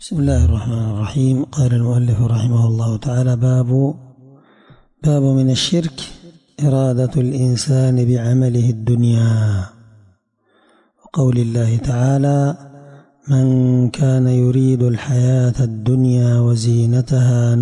بسم الله الرحمن الرحيم. قال المؤلف رحمه الله تعالى: باب من الشرك إرادة الإنسان بعمله الدنيا، وقول الله تعالى: من كان يريد الحياة الدنيا وزينتها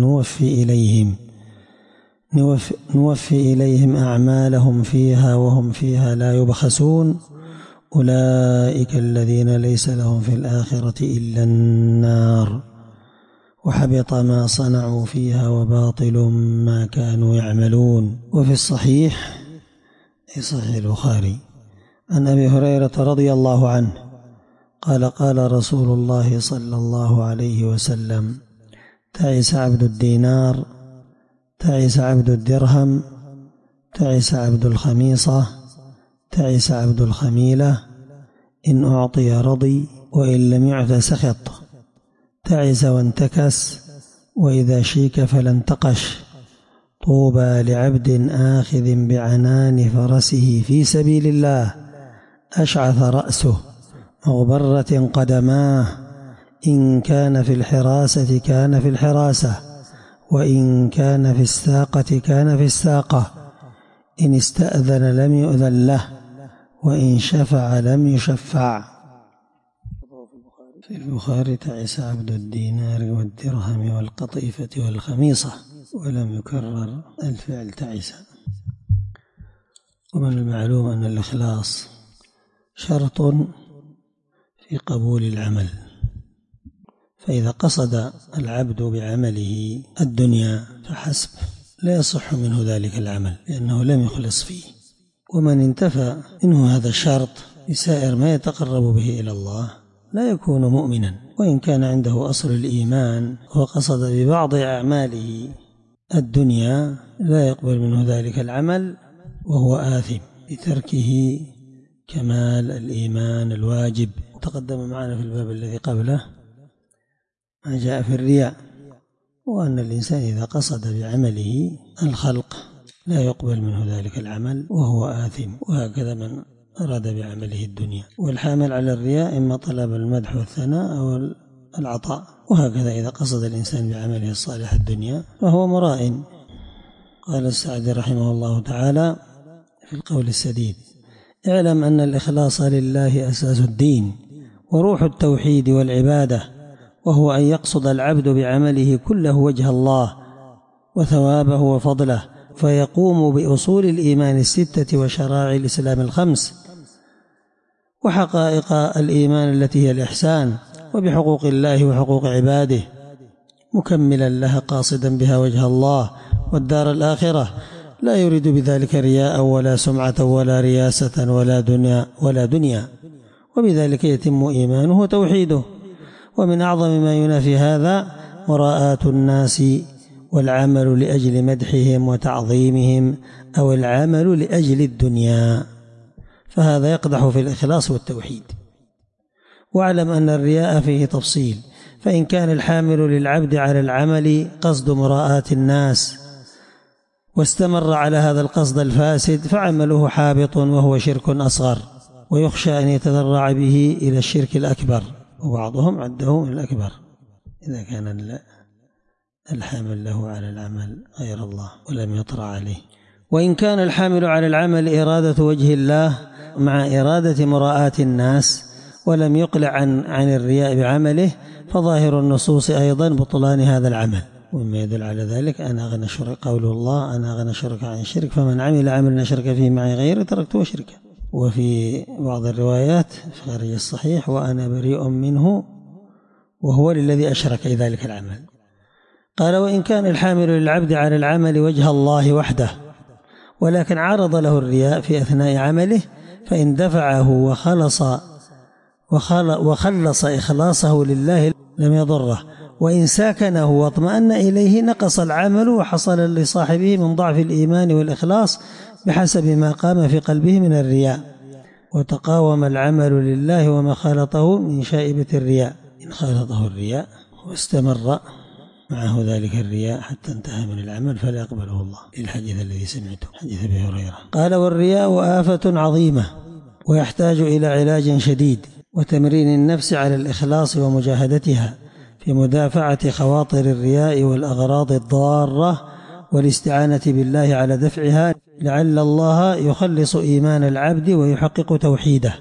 نوفي إليهم أعمالهم فيها وهم فيها لا يبخسون أولئك الذين ليس لهم في الآخرة إلا النار وحبط ما صنعوا فيها وباطل ما كانوا يعملون. وفي الصحيح أي صحيح البخاري عن أبي هريرة رضي الله عنه قال: قال رسول الله صلى الله عليه وسلم: تعس عبد الدينار، تعس عبد الدرهم، تعس عبد الخميصة، تعس عبد الخميلة، إن أعطي رضي وإن لم يعط سخط، تعس وانتكس وإذا شيك فلا انتقش، طوبى لعبد آخذ بعنان فرسه في سبيل الله أشعث رأسه مغبرة قدماه، إن كان في الحراسة كان في الحراسة، وإن كان في الساقة كان في الساقة، إن استأذن لم يؤذن له، وإن شفع لم يشفع. في البخاري: تعس عبد الدينار والدرهم والقطيفة والخميصة، ولم يكرر الفعل تعس. ومن المعلوم أن الإخلاص شرط في قبول العمل، فإذا قصد العبد بعمله الدنيا فحسب لا يصح منه ذلك العمل لأنه لم يخلص فيه. ومن انتفى منه هذا الشرط بسائر ما يتقرب به إلى الله لا يكون مؤمنا، وإن كان عنده أصل الإيمان وقصد ببعض أعماله الدنيا لا يقبل منه ذلك العمل وهو آثم بتركه كمال الإيمان الواجب. تقدم معنا في الباب الذي قبله ما جاء في الرياء، وأن الإنسان إذا قصد بعمله الخلق لا يقبل منه ذلك العمل وهو آثم، وهكذا من أراد بعمله الدنيا. والحامل على الرياء إما طلب المدح والثناء أو العطاء، وهكذا إذا قصد الإنسان بعمله الصالح الدنيا فهو مراء. قال السعدي رحمه الله تعالى في القول السديد: اعلم أن الإخلاص لله أساس الدين وروح التوحيد والعبادة، وهو أن يقصد العبد بعمله كله وجه الله وثوابه وفضله، فيقوم بأصول الإيمان الستة وشرائع الإسلام الخمس وحقائق الإيمان التي هي الإحسان، وبحقوق الله وحقوق عباده، مكملا لها قاصدا بها وجه الله والدار الآخرة، لا يريد بذلك رياء ولا سمعة ولا رياسة ولا دنيا، وبذلك يتم إيمانه وتوحيده. ومن أعظم ما ينافي هذا مراءة الناس والعمل لأجل مدحهم وتعظيمهم، أو العمل لأجل الدنيا، فهذا يقدح في الإخلاص والتوحيد. واعلم أن الرياء فيه تفصيل، فإن كان الحامل للعبد على العمل قصد مراءة الناس واستمر على هذا القصد الفاسد فعمله حابط وهو شرك أصغر، ويخشى أن يتذرع به إلى الشرك الأكبر، وبعضهم عده الأكبر إذا كان الحامل له على العمل غير الله ولم يطرأ عليه. وإن كان الحامل على العمل إرادة وجه الله مع إرادة مراءة الناس ولم يقلع عن الرياء بعمله، فظاهر النصوص أيضا بطلان هذا العمل. ومما يدل على ذلك أنا أغنى شرك، قول الله: أنا أغنى شرك عن الشرك، فمن عمل عملا شرك فيه معي غيري تركته شركا. وفي بعض الروايات في خارج الصحيح: وأنا بريء منه وهو للذي أشرك ذلك العمل. قال: وإن كان الحامل للعبد على العمل وجه الله وحده، ولكن عرض له الرياء في أثناء عمله، فإن دفعه وخلص إخلاصه لله لم يضره، وإن ساكنه واطمأن إليه نقص العمل، وحصل لصاحبه من ضعف الإيمان والإخلاص بحسب ما قام في قلبه من الرياء، وتقاوم العمل لله وما خالطه من شائبة الرياء. إن خالطه الرياء واستمر معه ذلك الرياء حتى انتهى من العمل فلا يقبله الله، للحديث الذي سمعته حديث أبي هريرة. قال: والرياء آفة عظيمة ويحتاج إلى علاج شديد وتمرين النفس على الإخلاص ومجاهدتها، في مدافعة خواطر الرياء والأغراض الضارة والاستعانة بالله على دفعها، لعل الله يخلص إيمان العبد ويحقق توحيده.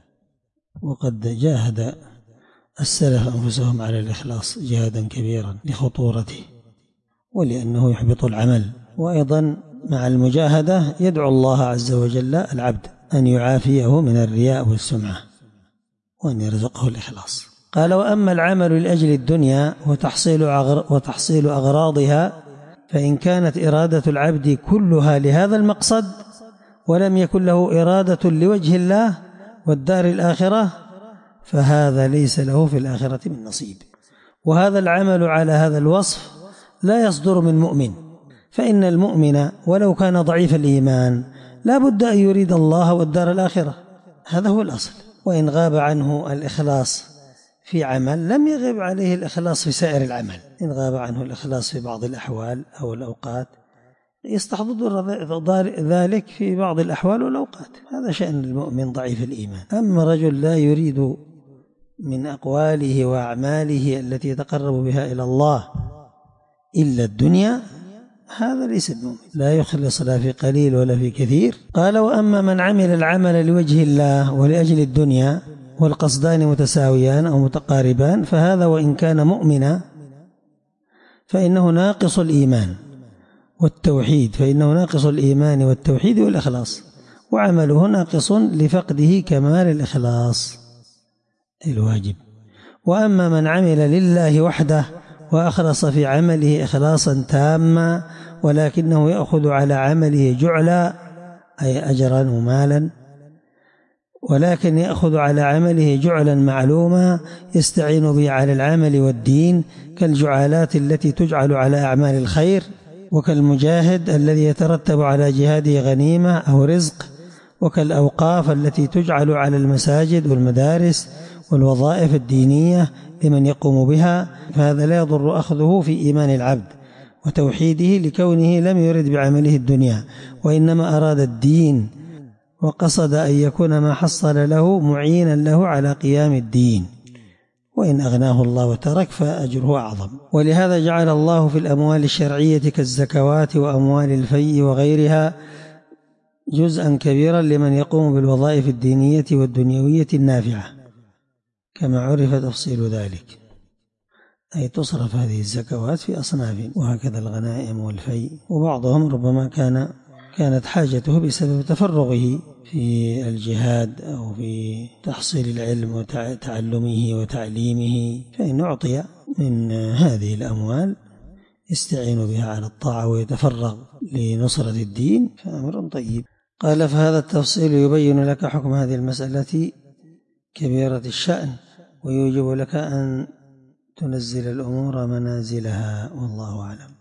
وقد جاهد السلف أنفسهم على الإخلاص جهادا كبيرا لخطورته ولأنه يحبط العمل. وأيضا مع المجاهدة يدعو الله عز وجل العبد أن يعافيه من الرياء والسمعة وأن يرزقه الإخلاص. قال: وأما العمل لأجل الدنيا وتحصيل أغراضها، فإن كانت إرادة العبد كلها لهذا المقصد ولم يكن له إرادة لوجه الله والدار الآخرة، فهذا ليس له في الآخرة من نصيب. وهذا العمل على هذا الوصف لا يصدر من مؤمن، فإن المؤمن ولو كان ضعيف الإيمان لا بد أن يريد الله والدار الآخرة، هذا هو الأصل. وإن غاب عنه الإخلاص في عمل لم يغب عليه الإخلاص في سائر العمل. إن غاب عنه الإخلاص في بعض الأحوال أو الأوقات يستحضر ذلك في بعض الأحوال والأوقات، هذا شأن المؤمن ضعيف الإيمان. أما رجل لا يريد من أقواله وأعماله التي يتقرب بها إلى الله إلا الدنيا، هذا ليس المؤمن، لا يخلص لا في قليل ولا في كثير. قال: وأما من عمل العمل لوجه الله ولأجل الدنيا والقصدان متساويان أو متقاربان، فهذا وإن كان مؤمنا فإنه ناقص الإيمان والتوحيد، فإنه ناقص الإيمان والتوحيد والإخلاص، وعمله ناقص لفقده كمال الإخلاص الواجب. وأما من عمل لله وحده وأخلص في عمله إخلاصا تاما، ولكنه يأخذ على عمله جعلا أي أجرا ومالا، ولكن يأخذ على عمله جعلا معلوما يستعين به على العمل والدين، كالجعالات التي تجعل على أعمال الخير، وكالمجاهد الذي يترتب على جهاده غنيمة أو رزق، وكالأوقاف التي تجعل على المساجد والمدارس والوظائف الدينية لمن يقوم بها، فهذا لا يضر أخذه في إيمان العبد وتوحيده، لكونه لم يرد بعمله الدنيا وإنما أراد الدين، وقصد أن يكون ما حصل له معينا له على قيام الدين، وإن أغناه الله وترك فأجره أعظم. ولهذا جعل الله في الأموال الشرعية كالزكوات وأموال الفيء وغيرها جزءا كبيرا لمن يقوم بالوظائف الدينية والدنيوية النافعة، كما عرف تفصيل ذلك، أي تصرف هذه الزكوات في أصناف، وهكذا الغنائم والفيء. وبعضهم ربما كانت حاجته بسبب تفرغه في الجهاد أو في تحصيل العلم وتعلمه وتعليمه، فإن أعطي من هذه الأموال يستعين بها على الطاعة ويتفرغ لنصرة الدين، فأمر طيب. قال: فهذا التفصيل يبين لك حكم هذه المسألة كبيرة الشأن، ويوجب لك أن تنزل الأمور منازلها، والله أعلم.